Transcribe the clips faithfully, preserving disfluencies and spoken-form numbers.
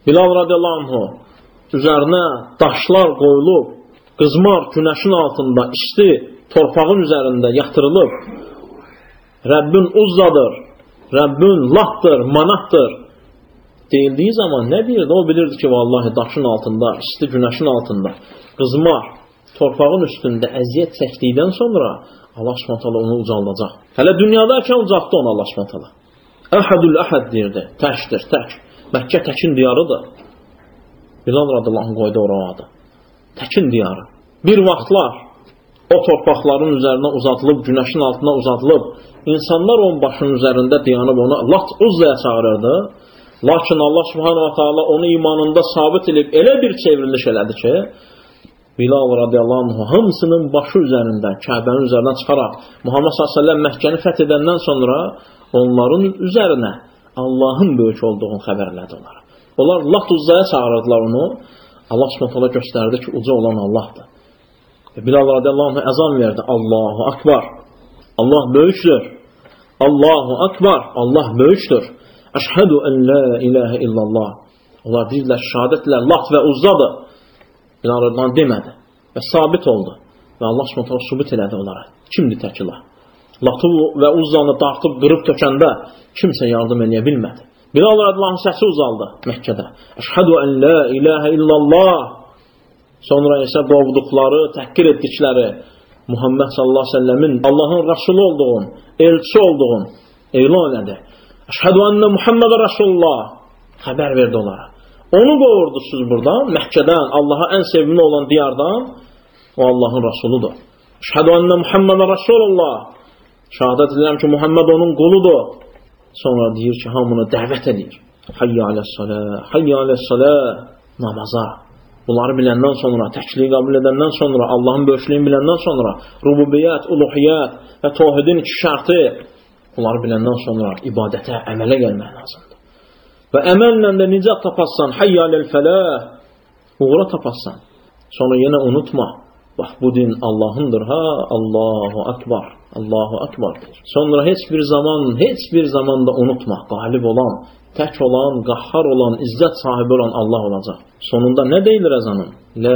Bilal radiyallahu anhu üzərinə daşlar qoyulub, qızmar günəşin altında, isti torpağın üzərində yatırılıb, Rəbbin uzzadır, Rəbbin latdır, manatdır deyildiyi zaman nə deyirdi? O bilirdi ki, vallahi daşın altında, isti günəşin altında, qızmar torpağın üstündə əziyyət çəkdikdən sonra Allah Subhanahu taala onu ucaldacaq. Hələ dünyadakən ucaltdı onu Allah Subhanahu taala. Əhədül əhəd deyirdi, təkdir, tək. Məkkə təkin diyarıdır. Bilal radiyallahu anh qoydu ora adı. Təkin diyarı. Bir vaxtlar o torpaqların üzərinə uzatılıb, günəşin altına uzatılıb, insanlar onun başının üzərində dayanıb onu Lat Uzzaya çağırırdı. Lakin Allah Subhanahu taala onu imanında sabit edib elə bir çevriliş elədi ki, Bilal radiyallahu anh hamısının başı üzərində, Kəbənin üzərindən çıxaraq, Muhammed sallallahu əleyhi və səlləm Məkkəni fəth edəndən sonra onların üzərinə Allahın böyük olduğunu xəbər elədi onlara. Onlar Lat Uzzaya çağırırdılar onu. Allah Subhanahu taala göstərdi ki, uca olan Allahdır. Bilal radiyallahu anh əzan verdi. Allahu akbar. Allah böyükdür. Allahu akbar. Allah böyükdür. Əşhədu ən la ilahə illallah. Onlar deyirlər, şəhadətlər Lat və Uzzadır. Bilal radiyallahu anh demədi. Və sabit oldu. Və Allah Subhanahu taala sübut elədi onlara. Kimdir təkilah? Latı və Uzzanı dartıb, qırıb tökəndə kimsə yardım eləyə bilmədi. Bilal radiyallahu anh səsi uzaldı Məkkədə. Əşhədu ən la ilahə illallah. Sonra isə qovduqları, təhqir etdikləri Muhammed sallallahu əleyhi və səlləmin Allahın rəsulu olduğunu, elçisi olduğunu elan edə. Əşhədu enne Muhammed Rasulullah xəbər verdi onlara. Onu qovurdusuz buradan, Məkkədən, Allaha ən sevimli olan diyardan, o Allahın rəsuludur. Əşhədu enne Muhammed Rasulullah. Şəhadət edirəm ki, Muhammed onun quludur. Sonra deyir ki, hamını dəvət edir. Hayya aləs-salə, hayya aləs-salə, namaza. Bunları biləndən sonra, təkliyi qəbul edəndən sonra, Allahın böyüklüyünü biləndən sonra, rububiyyət, uluhiyyət və tövhidin iki şərti, bunları biləndən sonra ibadətə, əmələ gəlmək lazımdır. Və əməllə də nicat tapassan, hayya aləl-fələh, uğura tapassan. Sonra yenə unutma, bax bu din Allahındır, ha, Allahu akbar, Allahu akbar deyir. Sonra heç bir zaman, heç bir zaman da unutma, qalib olan, tək olan, qahhar olan, izzət sahibi olan Allah olacaq. Sonunda nə deyilir əzanın? La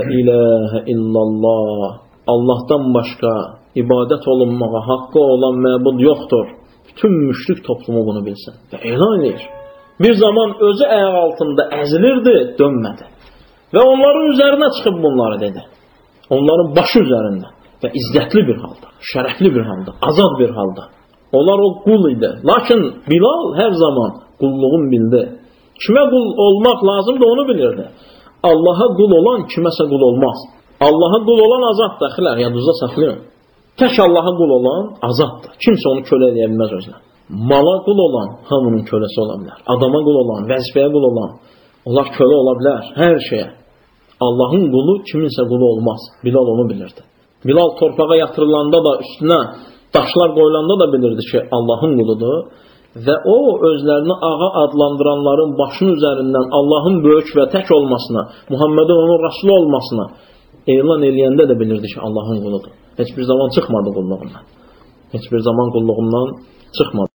ilahə illallah. Allahdan başqa ibadət olunmağa haqqı olan məbud yoxdur. Bütün müşrik toplumu bunu bilsin. Və elan edir. Bir zaman özü ayaq altında əzilirdi, dönmədi. Və onların üzərinə çıxıb bunları dedi. Onların başı üzərində və izzətli bir halda, şərəfli bir halda, azad bir halda. Onlar o qul idi. Lakin Bilal hər zaman qulluğun bildi. Kimə qul olmaq lazımdır onu bilirdi. Allaha qul olan kiməsə qul olmaz. Allaha qul olan azaddır. Əxilər, yadınızda saxlayın. Tək Allaha qul olan azaddır. Kimsə onu kölə edə bilməz özünə. Mala qul olan hamının köləsi ola bilər. Adama qul olan, vəzifəyə qul olan, onlar kölə ola bilər hər şeyə. Allahın qulu kiminsə qulu olmaz. Bilal onu bilirdi. Bilal torpağa yatırılanda da üstünə daşlar qoyulanda da bilirdi ki, Allahın quludur. Və o özlərini ağa adlandıranların başının üzərindən Allahın böyük və tək olmasına, Muhammedin onun rəsulu olmasına elan eləyəndə də bilirdi ki, Allahın quludur. Heç bir zaman çıxmadı qulluğundan. Heç bir zaman qulluğundan çıxmadı.